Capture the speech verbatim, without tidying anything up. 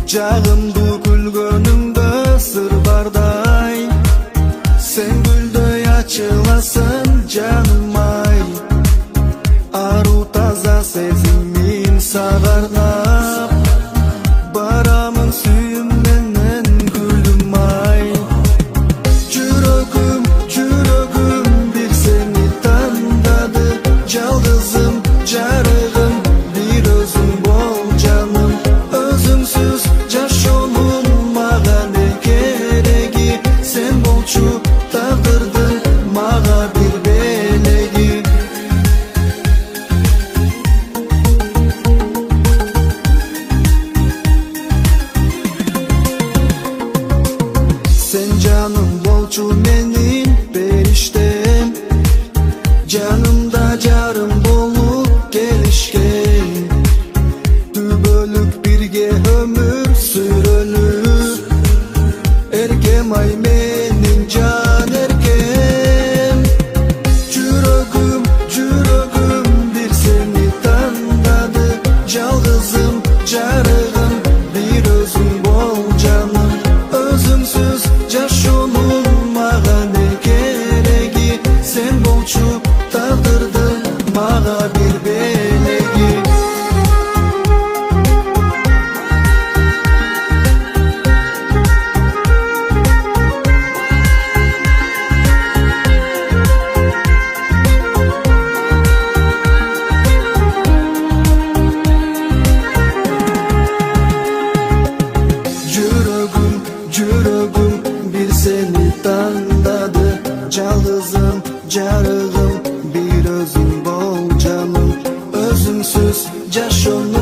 Жагымды күлгөнүңдө сыр бардай, сен гүлдөй ачыласың жаным ай. Ару таза сезимим сага арнап, барамын сүйүм менен гүлүм ай. Жүрөгүм, жүрөгүм бир сени тандады, жалгызым, жарыгым, бир өзүң бол жаным. Өзүңсүз жашоонун мага не кереги, сен болчу тагдырдын мага бир белеги. Sen canım bolчу менин периштем, жанымда жарым болуп келишкен. Түбөлүк бирге өмүр сүрөлү, эркем ай менин жан эркем. Жүрөгүм, жүрөгүм бир сени тандады, жалгызым, жарыгым, бир өзүң бол жаным. Өзүңсүз жашоонун мага не кереги, сен болчу тагдырдын мага бир белеги. Жүрөгүм, жүрөгүм бир сени тандады, жалгызым, жарыгым, бир өзүң бол жаным. Өзүңсүз жашоонун